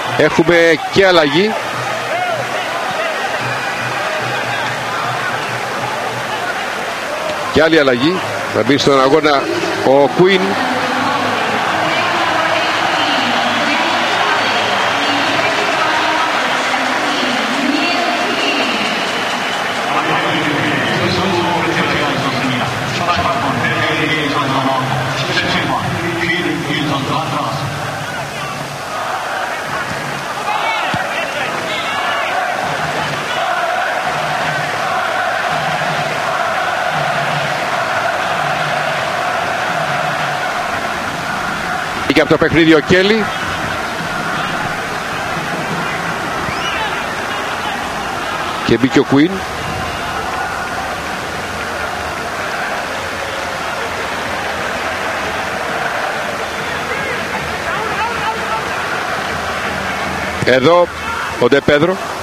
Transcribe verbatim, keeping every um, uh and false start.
Έχουμε και αλλαγή. Και άλλη αλλαγή. Θα μπει στον αγώνα ο Queen. Και από το παιχνίδι ο Κέλλη. Και μπήκε ο Queen. Εδώ ο Ντε Πέδρο.